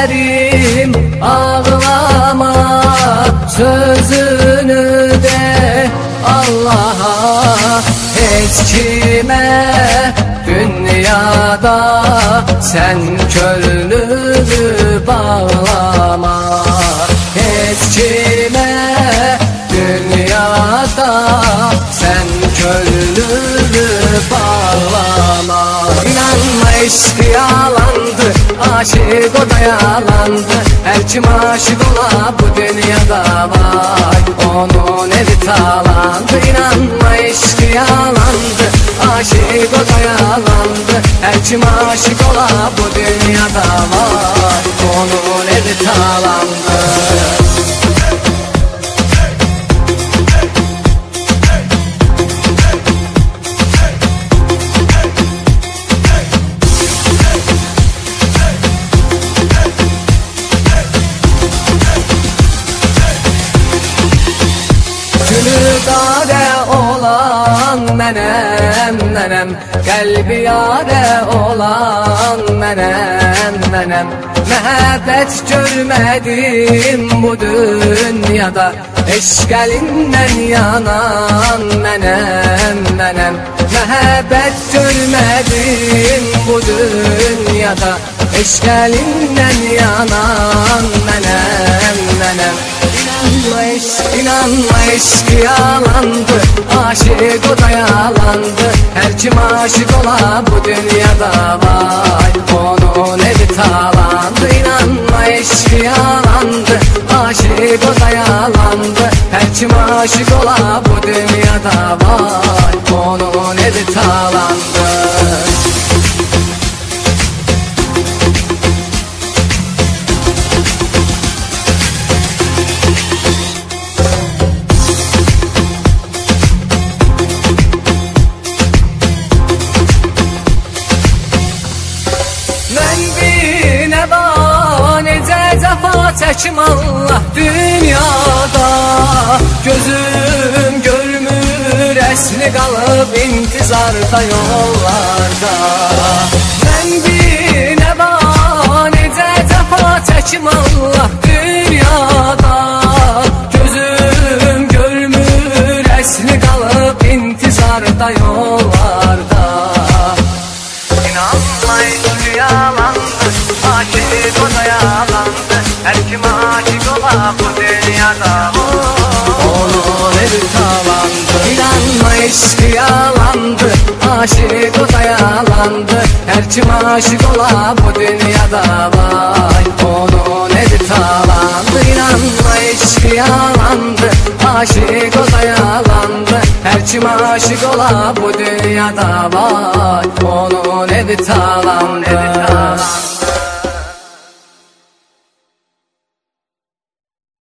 ellerim ağlama, sözünü de Allah'a. Hiç kime dünyada sen gönlünü bağlama. Hiç kime dünyada sen gönlünü bağlama. İnanma eşki yalandı, aşık o da yalandı. Her kim aşık ola bu dünyada var, onun evi talandı. İnanma eşki yalandı, aşık o da yalandı. Her kim aşık ola bu dünyada var, onun evi talandı. Gülüdare olan menem, kalbi yare olan menem. Mehabbet görmedim bu dünyada, eşk elinden yanan menem. Mehabbet görmedim bu dünyada, eşk elinden yanan menem. İnanma eşki yalandı, aşık o da yalandı. Her kim aşık ola bu dünyada var, onun evi talandı. İnanma eşki yalandı, aşık o da yalandı. Her kim aşık ola bu dünyada var, onun evi talandı. Çəkim Allah dünyada, gözüm görmür əsli qalıb intizarda yollarda. Mən bir nəva necə cəfa çəkim Allah dünyada, gözüm görmür əsli qalıb intizarda yollarda. İnanma eşki yalandı, aşık o da yalandı. Her kim aşık ola bu dünyada, onun evi talandı. İnanma eşki yalandı, aşık o da yalandı. Her kim aşık ola bu dünyada var, onun evi talandı. İnanma eşki yalandı, aşık o da yalandı. Her kim aşık ola bu dünyada var, onun evi talandı.